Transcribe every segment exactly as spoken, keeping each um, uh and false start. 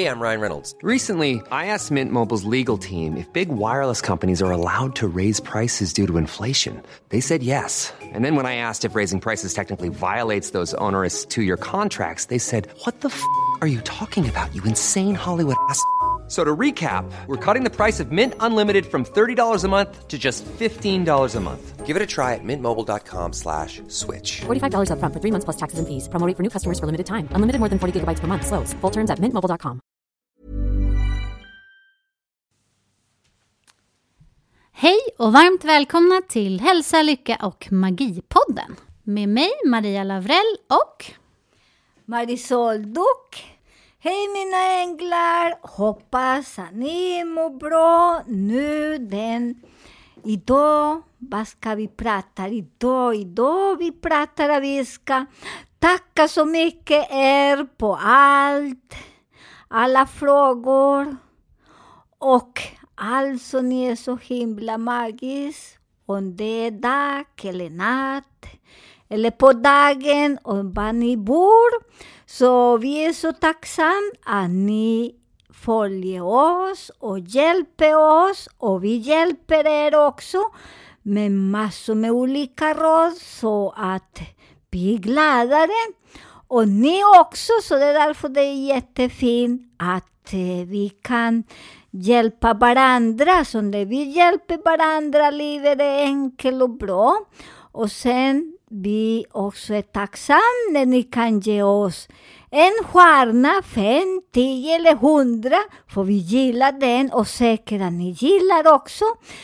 Hey, I'm Ryan Reynolds. Recently, I asked Mint Mobile's legal team if big wireless companies are allowed to raise prices due to inflation. They said yes. And then when I asked if raising prices technically violates those onerous two-year contracts, they said, "What the f*** are you talking about, you insane Hollywood ass?" So to recap, we're cutting the price of Mint Unlimited from thirty dollars a month to just fifteen dollars a month. Give it a try at mintmobile.com slash switch. forty-five dollars up front for three months plus taxes and fees. Promo rate for new customers for limited time. Unlimited more than forty gigabytes per month. Slows full terms at mint mobile dot com. Hej och varmt välkomna till Hälsa, Lycka och Magipodden. Med mig Maria Lavrell och Marisol Duck. Hej mina änglar, hoppas att ni mår bra nu den. Idag, vad ska vi prata idag? Idag vi pratar att vi ska tacka så mycket er på allt, alla frågor och alltså ni är så himla magiskt. Om det är dag eller natt eller på dagen och var ni bor. Så vi är så tacksamma att ni följer oss och hjälper oss. Och vi hjälper er också med massor med olika råd så att vi är gladare. Och ni också, så det är därför det är jättefint att eh, vi kan hjälpa varandra. Så när vi hjälper varandra, livet är enkelt och bra. Och sen vi också är tacksamma när ni kan ge oss en stjärna, fem, tio eller hundra. För vi gillar den och säkert att ni gillar också.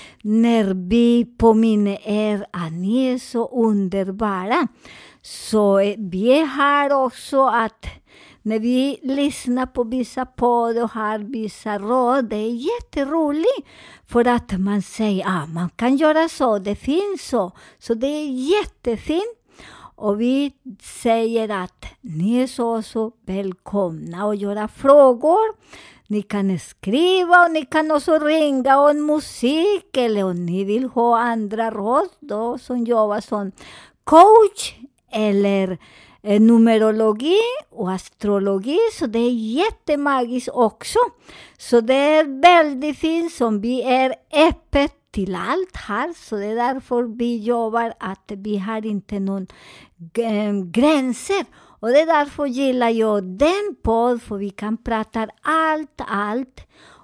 När vi påminner er att ni är så underbara. Så vi är här också att när vi lyssnar på vissa podd och har vissa råd, det är jätteroligt. För att man säger att ah, man kan göra så, det finns så. Så det är jättefint. Och vi säger att ni är så, så välkomna att göra frågor. Ni kan skriva och ni kan också ringa om musik. Eller om ni vill ha andra råd då, som jobbar som coach eller eh, numerologi och astrologi. Så det är jättemagiskt också. Så det är väldigt fint som vi är öppet till allt här. Så det är därför vi jobbar att vi har inte någon äh, gränser. Och det är därför gillar jag den podd. För vi kan prata allt, allt.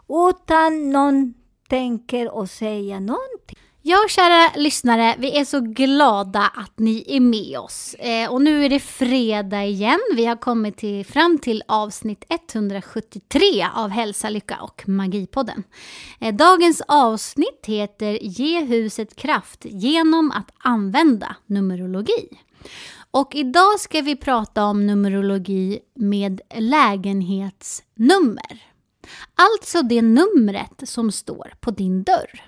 Utan någon tänker och säga någonting. Ja, kära lyssnare, vi är så glada att ni är med oss. Eh, och nu är det fredag igen. Vi har kommit till, fram till avsnitt etthundrasjuttiotre av Hälsa, Lycka och Magipodden. Eh, dagens avsnitt heter Ge huset kraft genom att använda numerologi. Och idag ska vi prata om numerologi med lägenhetsnummer. Alltså det numret som står på din dörr.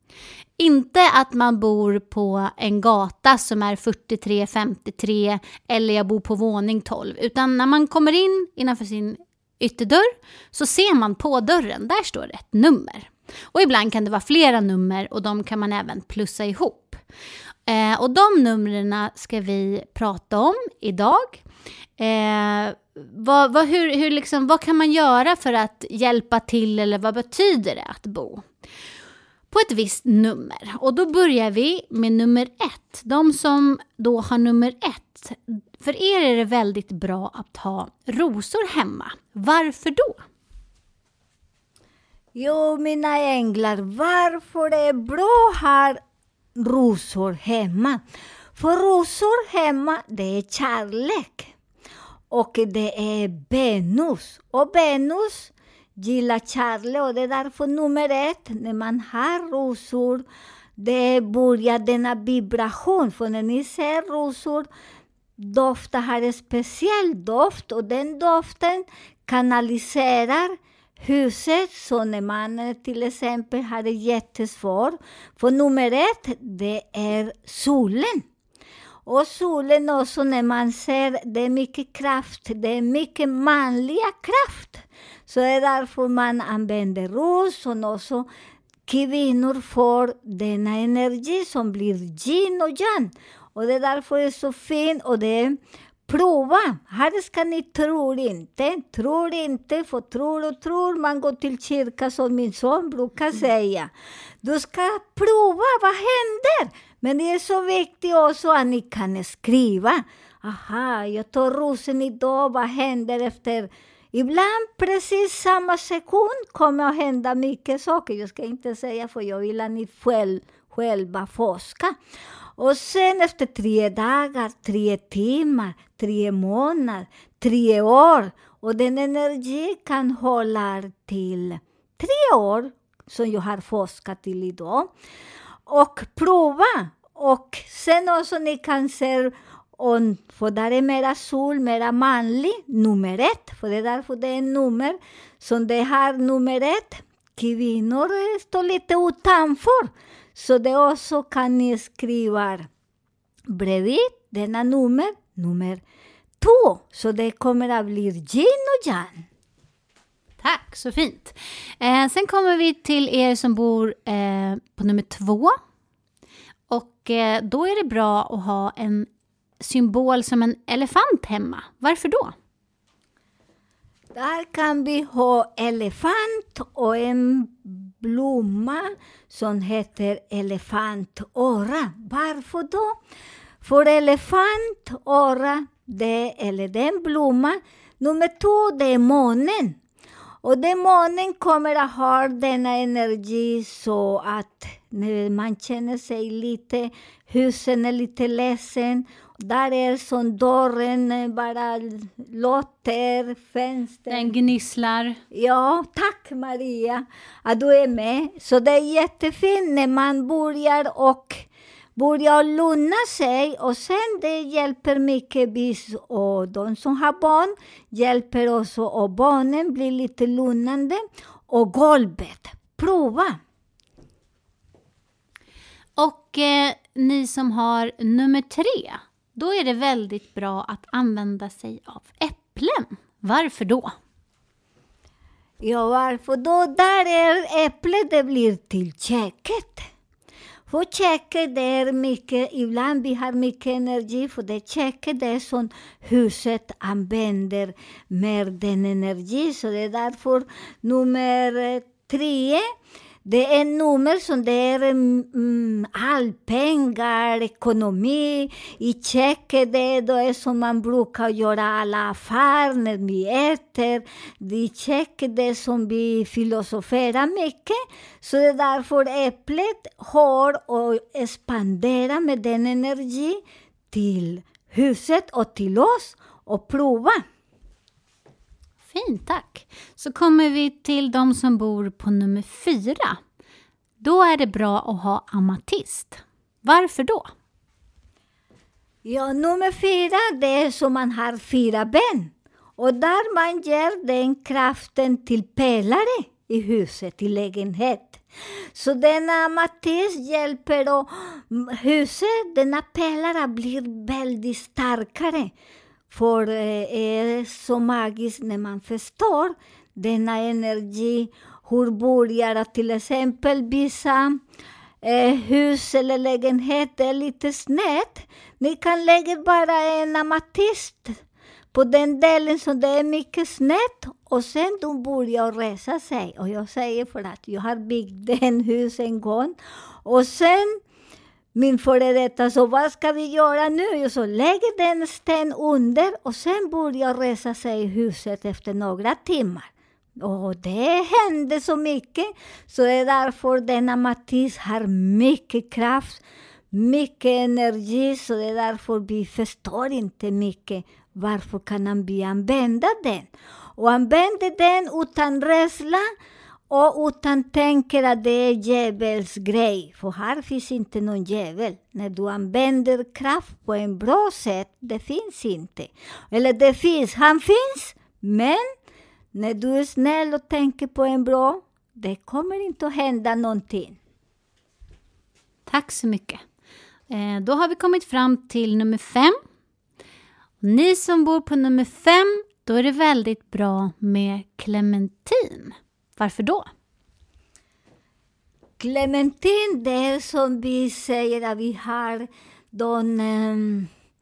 Inte att man bor på en gata som är fyrtiotre femtiotre eller jag bor på våning tolv. Utan när man kommer in innanför sin ytterdörr så ser man på dörren, där står det ett nummer. Och ibland kan det vara flera nummer och de kan man även plussa ihop. Eh, och de numren ska vi prata om idag. Eh, vad, vad, hur, hur liksom, vad kan man göra för att hjälpa till eller vad betyder det att bo på ett visst nummer? Och då börjar vi med nummer ett. De som då har nummer ett. För er är det väldigt bra att ha rosor hemma. Varför då? Jo, mina änglar, varför det är bra att ha rosor hemma? För rosor hemma, det är kärlek. Och det är Venus. Och Venus gillar kärlek, och det är därför nummer ett, när man har rosor, det börjar denna vibration. För när ni ser rosor, dofta har en speciell doft, och den doften kanaliserar huset. Så när man till exempel har det jättesvårt, för nummer ett, det är solen. Och solen också, när man ser, det är mycket kraft, det är mycket manliga kraft. Så det är därför man använder rosen också. Kvinnor får denna energi som blir yin och yang. Och det är därför det är så fint, och det är prova. Här ska ni tro inte. Tror inte, för tror och tror. Man går till kyrka som min son brukar säga. Du ska prova, vad händer? Men det är så viktigt också att ni kan skriva. Aha, jag tar rosen idag, vad händer efter? Ibland precis samma sekund kommer att hända mycket saker. Jag ska inte säga, för jag vill att ni själv, själva forska. Och sen efter tre dagar, tre timmar, tre månader, tre år. Och den energi kan hålla till tre år som jag har forskat till idag. Och prova. Och sen också ni kan se, om, för där är mera sol, mera manlig, nummer ett. För det är därför det är nummer. Som det har nummer ett. Kvinnor står lite utanför. Så det också kan ni skriva bredvid denna nummer, nummer två. Så det kommer att bli yin och yang. Tack, så fint. Eh, sen kommer vi till er som bor eh, på nummer två. Och eh, då är det bra att ha en symbol som en elefant hemma. Varför då? Där kan vi ha elefant och en blomma som heter elefantöra. Varför då? För elefantöra, det, eller den blomman, nummer två, det är månen. Och den månen kommer att ha denna energi så att när man känner sig lite, husen är lite ledsen. Där är som dörren bara låter, fönster. Den gnisslar. Ja, tack Maria att du är med. Så det är jättefint när man börjar och börjar lugna sig. Och sen det hjälper mycket vis. Och de som har barn hjälper också. Och barnen blir lite lugnande. Och golvet. Prova. Och eh, ni som har nummer tre. Då är det väldigt bra att använda sig av äpplen. Varför då? Ja, varför då? Där är äpplet, det blir till käket. För käket det är mycket, ibland vi har mycket energi. För det käket det är som huset använder med den energi. Så det är därför nummer tre. Det är nummer som det är mm, all pengar, ekonomi. I käket det, det är som man brukar göra alla affärer när vi äter. I käket det är som vi filosoferar mycket. Så det är därför äpplet har och expandera med den energi till huset och till oss och prova. Fint, tack. Så kommer vi till de som bor på nummer fyra. Då är det bra att ha amatist. Varför då? Ja, nummer fyra, det är som man har fyra ben. Och där man ger den kraften till pelare i huset, i lägenhet. Så denna amatist hjälper och huset, denna pelare blir väldigt starkare. För det är så magiskt när man förstår denna energi. Hur börjar att till exempel vissa eh, hus eller lägenhet är lite snett. Ni kan lägga bara en amatist på den delen som det är mycket snett. Och sen de börjar resa sig. Och jag säger för att jag har byggt en hus en gång. Och sen min före detta, så vad ska vi göra nu? Jag så lägger den sten under och sen börjar resa sig i huset efter några timmar. Och det hände så mycket. Så det är därför denna amatist har mycket kraft, mycket energi. Så det är därför vi förstår inte mycket. Varför kan vi använda den? Och använda den utan rädsla. Och utan tänker att det är djävuls grej. För här finns inte någon djävul. När du använder kraft på en bra sätt, det finns inte. Eller det finns, han finns. Men när du är snäll och tänker på en bra, det kommer inte att hända någonting. Tack så mycket. Eh, då har vi kommit fram till nummer fem. Ni som bor på nummer fem, då är det väldigt bra med clementin. Varför då? Clementin, det är som vi säger att vi har de,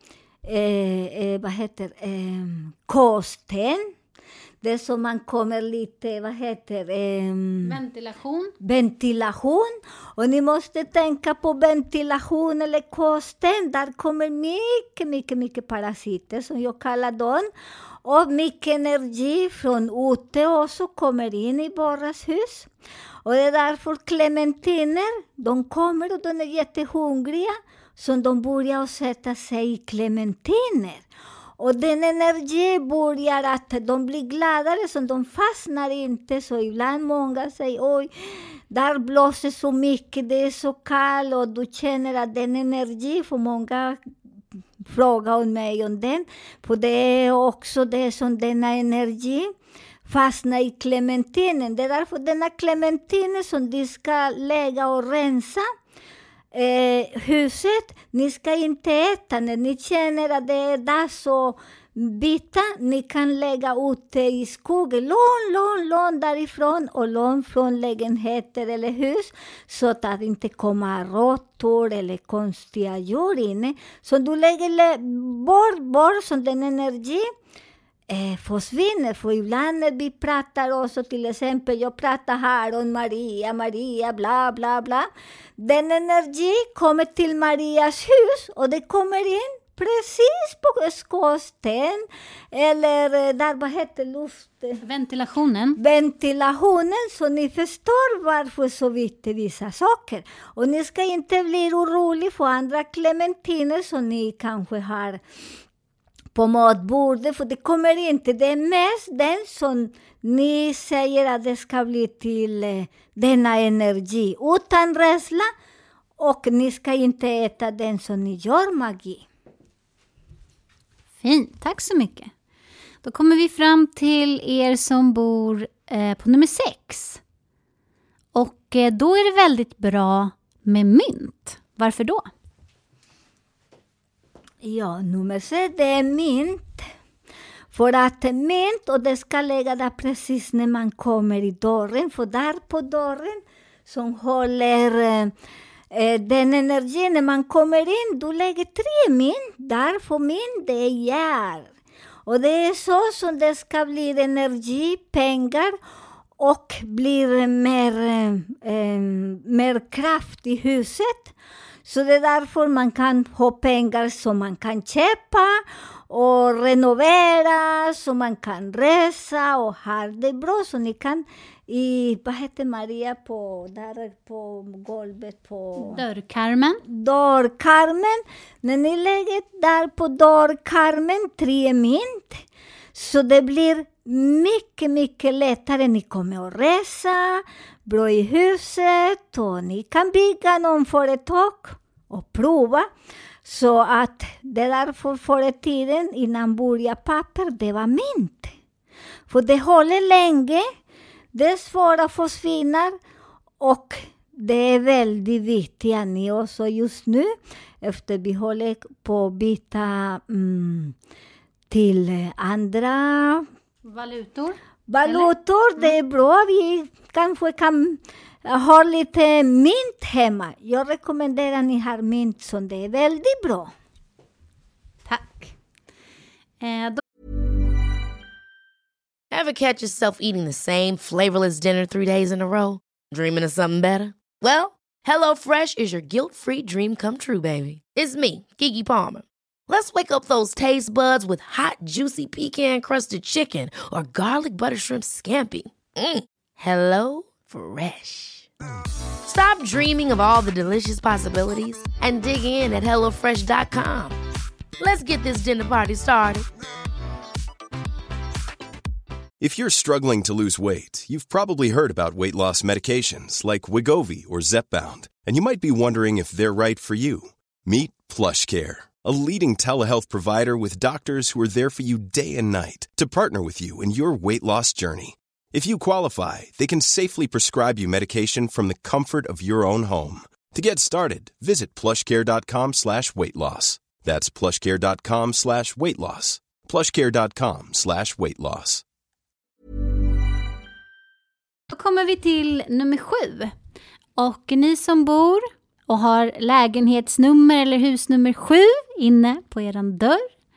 eh, eh, vad heter eh, kosten. Det är som man kommer lite, vad heter eh, Ventilation. ventilation. Och ni måste tänka på ventilation eller kosten. Där kommer mycket, mycket, mycket parasiter som jag kallar dem. Och mycket energi från ute också kommer in i våras hus. Och det är därför clementiner, de kommer och de är jättehungriga. Så de börjar sätta sig i clementiner. Och den energi börjar att de blir gladare, så de fastnar inte. Så ibland många säger, oj, där blåser så mycket, det är så kallt. Och du känner att den energi, för många frågar om mig om den. För det är också det som denna energi fastnar i clementinen. Det är därför denna clementinen som de ska lägga och rensa. Eh, huset, ni ska inte äta när ni känner att det är dags att byta. Ni kan lägga ute i skogen, långt, långt, långt därifrån och långt från lägenheter eller hus, så att det inte kommer råttor eller konstiga djur inne. Så du lägger bort, bort så den energi Eh, försvinner. För ibland när vi pratar också, till exempel jag pratar här om Maria, Maria, bla bla bla. Den energi kommer till Marias hus och det kommer in precis på skorsten eller där, vad heter luft? Ventilationen. Ventilationen, så ni förstår varför så viktigt vissa saker. Och ni ska inte bli oroliga för andra clementiner som ni kanske har på matbordet, för det kommer inte. Det är mest den som ni säger att det ska bli till eh, denna energi. Utan rädsla, och ni ska inte äta den som ni gör magi. Fint, tack så mycket. Då kommer vi fram till er som bor eh, på nummer sex. Och eh, då är det väldigt bra med mynt. Varför då? Ja, nummer sex, det är mynt. För att mynt, och det ska lägga där precis när man kommer i dörren. För där på dörren som håller eh, den energin när man kommer in, du lägger tre mynt. Där för mynt, det är järn. Och det är så som det ska bli energi, pengar, och blir mer, eh, mer kraft i huset. Så det är därför man kan ha pengar som man kan köpa och renovera, så man kan resa och ha det bra. Så ni kan, i, vad heter Maria, på, där på golvet på dörrkarmen. Dörrkarmen. När ni lägger där på dörrkarmen tre mynt, så det blir mycket, mycket lättare. Ni kommer att resa bra i huset och ni kan bygga någon företag och prova. Så att det där för förr tiden innan börja papper, det var mynt. För det håller länge, det är svårt att försvinna och det är väldigt viktigt att ni också just nu, efter vi håller på att byta mm, till andra valutor. Valutor, mm. Det är bra. Vi kanske kan ha lite mynt hemma. Jag rekommenderar ni har mynt som det är väldigt bra. Tack. Eh, då... Ever catch yourself eating the same flavorless dinner three days in a row? Dreaming of something better? Well, HelloFresh is your guilt-free dream come true, baby. It's me, Keke Palmer. Let's wake up those taste buds with hot, juicy pecan-crusted chicken or garlic butter shrimp scampi. Mm. Hello Fresh. Stop dreaming of all the delicious possibilities and dig in at hello fresh dot com. Let's get this dinner party started. If you're struggling to lose weight, you've probably heard about weight loss medications like Wegovy or Zepbound, and you might be wondering if they're right for you. Meet PlushCare, a leading telehealth provider with doctors who are there for you day and night to partner with you in your weight loss journey. If you qualify, they can safely prescribe you medication from the comfort of your own home. To get started, visit plushcare.com slash weight loss. That's plushcare.com slash weight loss. plushcare.com slash weight loss. Då kommer vi till nummer sju. Och ni som bor och har lägenhetsnummer eller husnummer sju inne på eran dörr,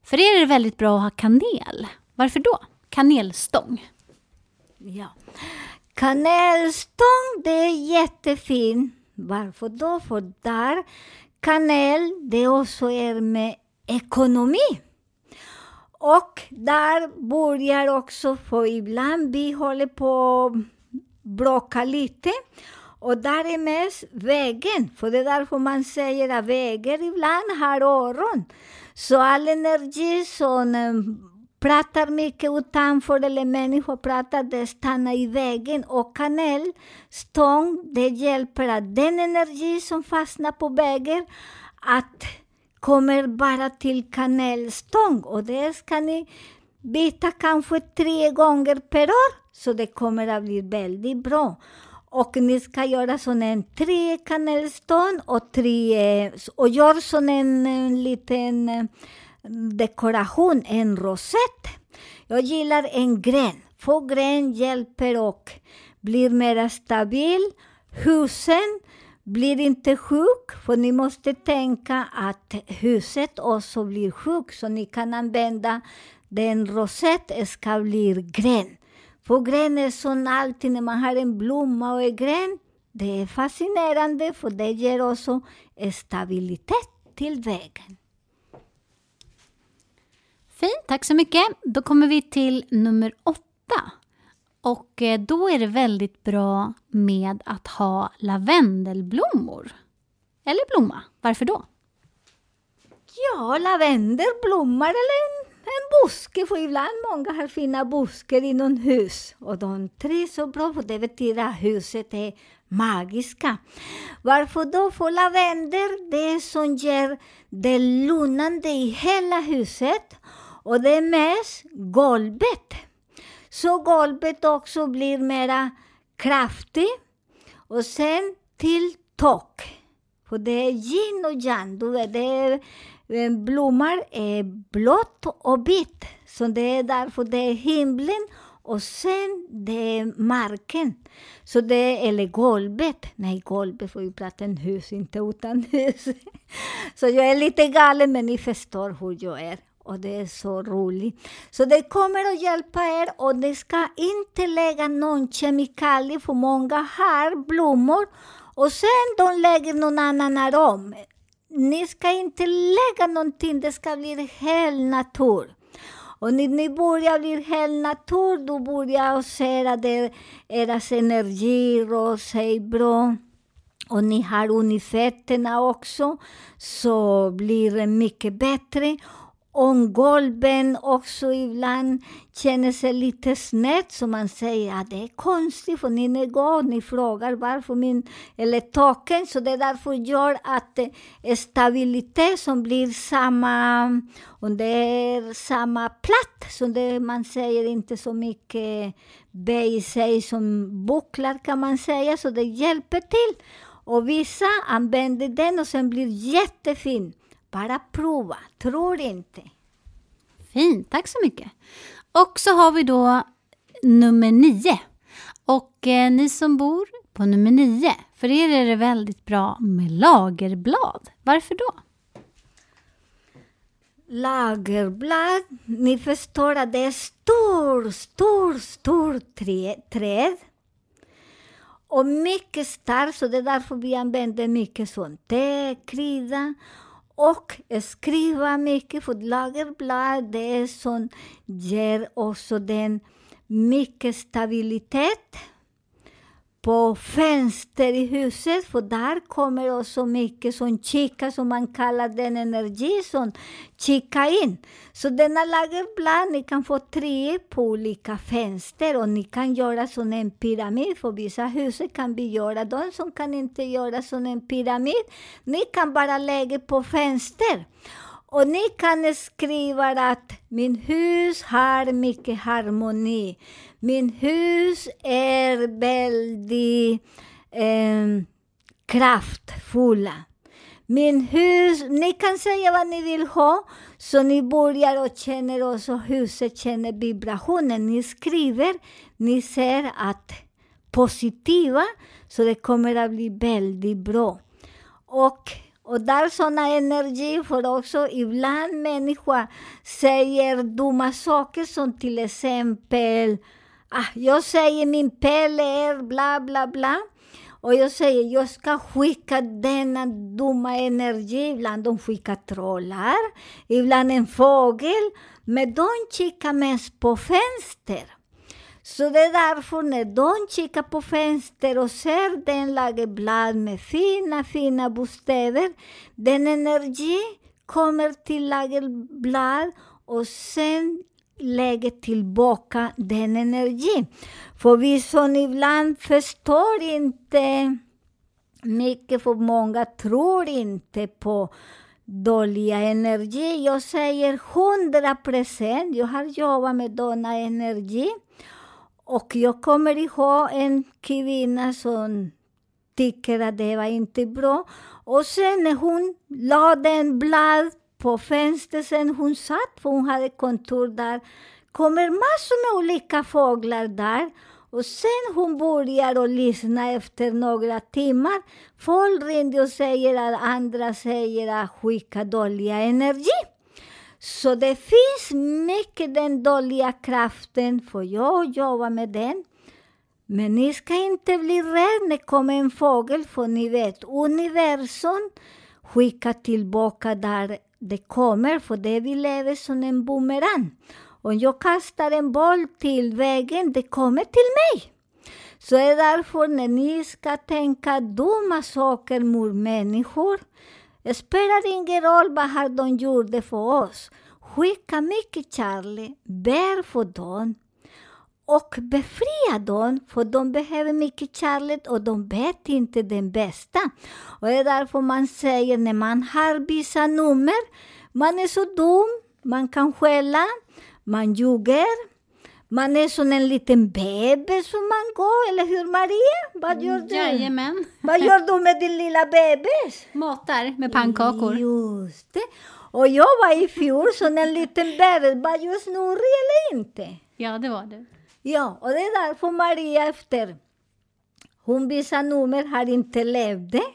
För er är det väldigt bra att ha kanel. Varför då? Kanelstång. Ja. Kanelstång, det är jättefint. Varför då? För där kanel, det också är med ekonomi. Och där börjar också, för ibland vi håller på att bråka lite. Och där är mest vägen. För det är därför man säger att vägen ibland har öron. Så all energi som um, pratar mycket utanför, eller människor pratar, det stannar i vägen. Och kanelstång, det hjälper att den energi som fastnar på vägen, att kommer bara till kanelstång. Och det ska ni byta kanske tre gånger per år. Så det kommer att bli väldigt bra. Och ni ska göra sån en tre kanelstång och tre, och gör sån en, en liten dekoration, en rosett. Jag gillar en gren. För gren hjälper och blir mer stabil. Husen blir inte sjuk, för ni måste tänka att huset också blir sjuk. Så ni kan använda den rosett, ska bli gren. För gren är som alltid när man har en blomma och en gren. Det är fascinerande, för det ger också stabilitet till vägen. Fint, tack så mycket. Då kommer vi till nummer åtta. Och då är det väldigt bra med att ha lavendelblommor. Eller blomma. Varför då? Ja, lavendelblommor eller en, en buske. För ibland många har fina buskar i någon hus. Och de trivs så bra, för det betyder att huset är magiska. Varför då? För lavendel, det är som ger det lugnande i hela huset. Och det är mest golvet. Så golvet också blir mera kraftigt. Och sen till tak. För det är yin och yang. Du vet, det är, blommor är blått och vitt. Så det är därför det är himlen. Och sen det är marken. Så det är, eller golvet. Nej, golvet får vi prata en hus, inte utan hus. Så jag är lite galen, men ni förstår hur jag är. Och det är så roligt. Så det kommer att hjälpa er. Och det ska inte lägga någon kemikalie. För många har blommor. Och sen de lägger någon annan arom. Ni ska inte lägga någonting. Det ska bli hel natur. Och när ni börjar bli hel natur. Då börjar se att deras energi rör sig bra. Och ni har unifetterna också. Så blir det mycket bättre. Om golven också ibland känner sig lite snett, så man säger att det är konstigt, för ni går, ni frågar varför min, eller taken, så det är därför gör att eh, stabilitet som blir samma, och det är samma platt, så det man säger inte så mycket be i sig som bucklar kan man säga, så det hjälper till. Och vissa använder den och sen blir jättefin. Bara prova, tror inte. Fint, tack så mycket. Och så har vi då nummer nio. Och eh, ni som bor på nummer nio, för er är det väldigt bra med lagerblad. Varför då? Lagerblad, ni förstår att det är stor, stor, stor trä, träd. Och mycket starkt, så det är därför vi använder mycket sånt. Te, krydda. Och skriva mycket, för lagerblad, det är som ger också den mycket stabilitet på fönster i huset. För där kommer också mycket som kika, som man kallar den energi som kika in. Så denna lagerblad, ni kan få tre på olika fönster. Och ni kan göra som en pyramid. För vissa hus kan vi göra. De som kan inte göra som en pyramid, ni kan bara lägga på fönster. Och ni kan skriva att min hus har mycket harmoni. Min hus är väldigt eh, kraftfulla. Min hus, ni kan säga vad ni vill ha. Så ni börjar och känner också, huset känner vibrationen. Ni skriver, ni ser att positiva. Så det kommer att bli väldigt bra. Och Och där sådana energi, för också ibland människor säger dumma saker som till exempel, ah, jag säger min pelle är bla bla bla. Och jag säger, jag ska skicka denna dumma energi. Ibland de skickar trollar, ibland en fågel. Men de kikar mest på fönster. Så det är därför när de kikar på fönster och ser den lagerblad med fina, fina bostäder. Den energi kommer till lagerblad och sen lägger tillbaka den energin. För vi som ibland förstår inte mycket, för många tror inte på dåliga energi. Jag säger hundra procent, jag har jobbat med denna energi. Och jag kommer ihåg en kvinna som tycker att det var inte bra. Och sen när hon lade en blad på fönstret, sen hon satt, för hon hade kontor där, kommer massor med olika fåglar där. Och sen hon börjar och lyssna efter några timmar. Folk ringer och säger att andra säger att skicka dåliga energi. Så det finns mycket den dåliga kraften, för jag jobbar med den. Men ni ska inte bli rädda när det kommer en fågel, för ni vet, universum skickar tillbaka där det kommer, för det vi lever som en boomerang. Om jag kastar en boll till vägen, det kommer till mig. Så är därför när ni ska tänka dumma saker mot människor, det spelar ingen roll vad har de gjort för oss. Skicka mycket kärlek, bär för dem och befria dem, för de behöver mycket kärlek och de vet inte den bästa. Och det är därför man säger när man har vissa nummer, man är så dum, man kan skälla, man ljuger, man är som en liten bebis som man går, eller hur Maria? Vad gör du? Jajamän. Vad gör du med din lilla bebis? Matar med pannkakor. Just det. Och jag var i fjol som en liten bebis, var jag snurrig eller inte? Ja, det var det. Ja, och det är därför Maria efter hon vissa nummer har inte levt det.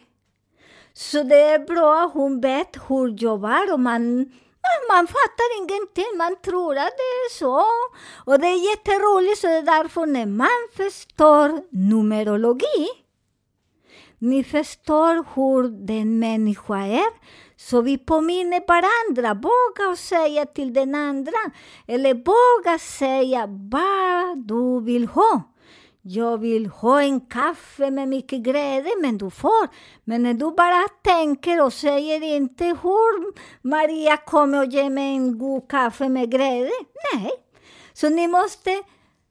Så det är bra, hon vet hur jobbar och man... Man fattar ingenting, man tror att det är så. Och det är jätteroligt, så det är därför när man förstår numerologi, ni förstår hur den människa är, så vi påminner varandra, våga säga till den andra, eller våga säga vad du vill ha. Jag vill ha en kaffe med mycket grädde, men du får. Men när du bara tänker och säger inte hur Maria kommer och ger mig en god kaffe med grädde. Nej. Så ni måste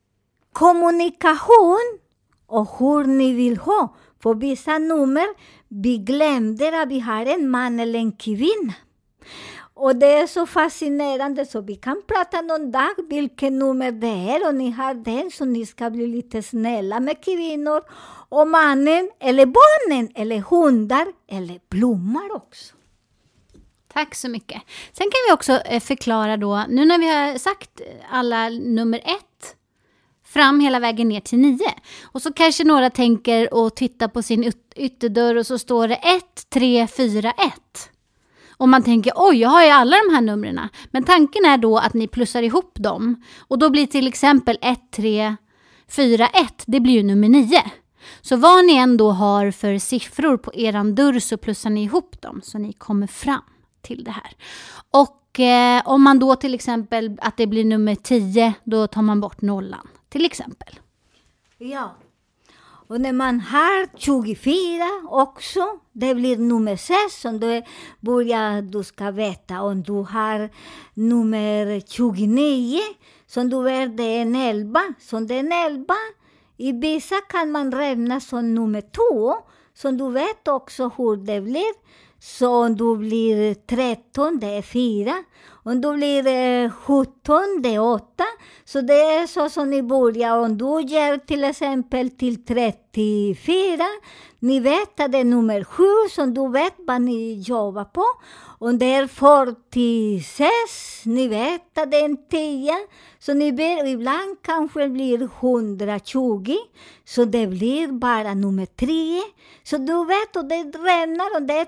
kommunikation och hur ni vill ha. För vissa nummer, vi glömde att vi har en man eller en kvinna. Och det är så fascinerande, så vi kan prata någon dag vilken nummer det är, och ni har den, så ni ska bli lite snälla med kvinnor och mannen eller barnen eller hundar eller blommor också. Tack så mycket. Sen kan vi också förklara då, nu när vi har sagt alla nummer ett fram hela vägen ner till nio. Och så kanske några tänker och tittar på sin yt- ytterdörr och så står det ett, tre, fyra, ett. Och man tänker, oj, jag har ju alla de här numren. Men tanken är då att ni plussar ihop dem. Och då blir till exempel ett, tre, fyra, ett, det blir ju nummer nio. Så vad ni ändå har för siffror på eran dörr, så plussar ni ihop dem så ni kommer fram till det här. Och eh, om man då till exempel att det blir nummer tio, då tar man bort nollan till exempel. Ja. Och när man har tjugofyra också, det blir nummer sex, som du börjar, du ska veta. Om du har nummer tjugonio, som du vet det är en elva, som det är en elva. I vissa kan man räkna som nummer två, som du vet också hur det blir. Så om du blir tretton, det är fyra. Om du blir eh, sjutton, det är åtta. Så det är så som ni börjar. Om du ger till exempel till trettiofyra. Ni vet att det är nummer sju, som du vet vad ni jobbar på. Om det är fyrtiosex, ni vet att det är en tio. Så ni ber, ibland kanske blir hundratjugo. Så det blir bara nummer tre. Så du vet, och det rämnar, och det är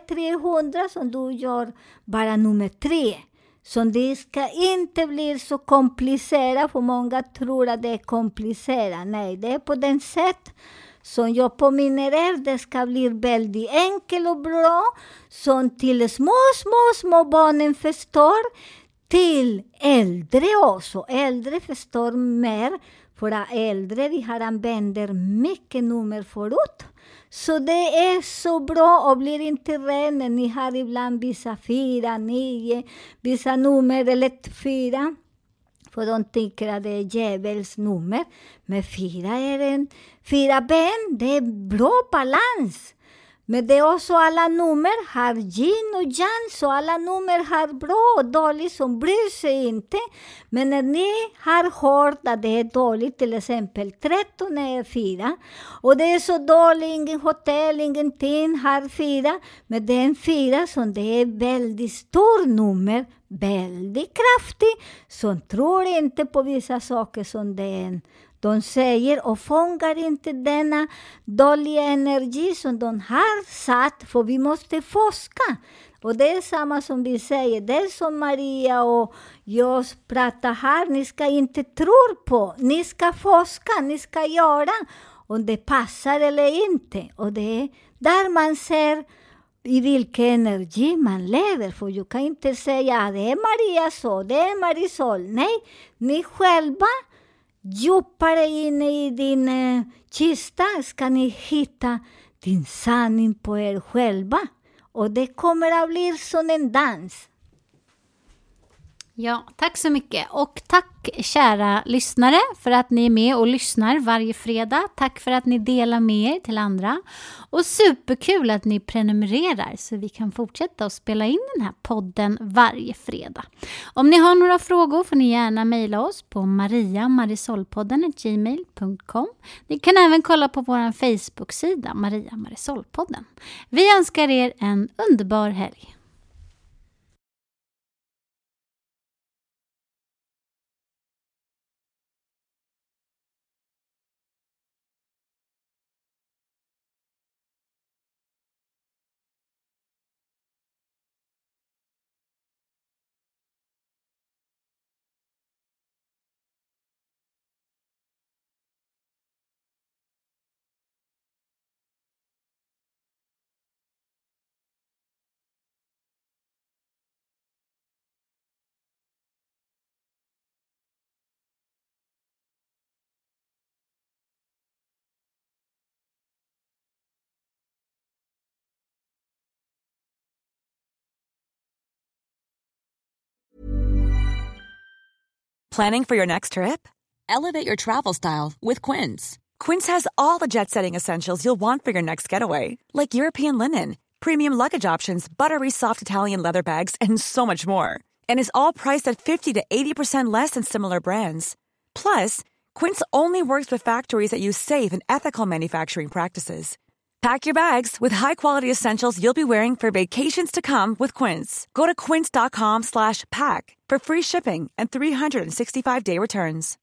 hundra som du gör bara nummer tre. Så det ska inte bli så komplicerat, för många tror att det är komplicerat. Nej, det är på den sätt som jag påminner er, det ska bli väldigt enkelt och bra. Som till små, små, små barnen förstår. Till äldre också. Äldre förstår mer. För att äldre, vi har använder mycket nummer förut. Så det är så bra och blir inte rädd när ni har ibland vissa fyra, nio, vissa nummer eller fyra. För de tycker att det är djävuls nummer. Men fyra är en fyra ben, det är bra balans. Men det är också alla nummer har yin och yang, så alla nummer har bra och dåligt som bryr sig inte. Men när ni har hört att det är dåligt, till exempel tretton är fyra, och det är så dåligt, ingen hotell, ingenting har fyra, men det är en fyra som det är väldigt stor nummer, väldigt kraftig, som tror inte på vissa saker som det är en. De säger och fångar inte denna dåliga energi som de har satt, för vi måste forska. Och det är samma som vi säger, det är som Maria och jag pratar här, ni ska inte tro på, ni ska forska, ni ska göra om det passar eller inte. Och det är där man ser i vilken energi man lever, för jag kan inte säga att det är Maria så, det är Marisol. Nej, ni själva djupare inne i din eh, kista ska ni hitta din sanning på er själva. Och det kommer att bli som en dans. Ja, tack så mycket. Och tack kära lyssnare för att ni är med och lyssnar varje fredag. Tack för att ni delar med er till andra. Och superkul att ni prenumererar så vi kan fortsätta att spela in den här podden varje fredag. Om ni har några frågor får ni gärna mejla oss på maria marisolpodden at gmail dot com. Ni kan även kolla på vår Facebook-sida Maria Marisolpodden. Vi önskar er en underbar helg. Planning for your next trip? Elevate your travel style with Quince. Quince has all the jet-setting essentials you'll want for your next getaway, like European linen, premium luggage options, buttery soft Italian leather bags, and so much more. And is all priced at fifty to eighty percent less than similar brands. Plus, Quince only works with factories that use safe and ethical manufacturing practices. Pack your bags with high-quality essentials you'll be wearing for vacations to come with Quince. Go to quince dot com slash pack for free shipping and three hundred sixty-five day returns.